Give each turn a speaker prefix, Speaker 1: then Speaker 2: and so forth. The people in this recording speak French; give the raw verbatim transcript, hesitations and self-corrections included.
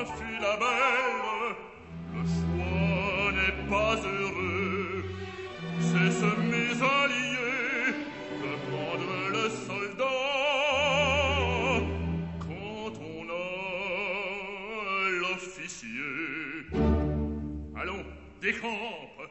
Speaker 1: fut la belle, le choix n'est pas heureux. C'est ce mésallié que prendre le soldat quand on a l'officier. Allons, décampe,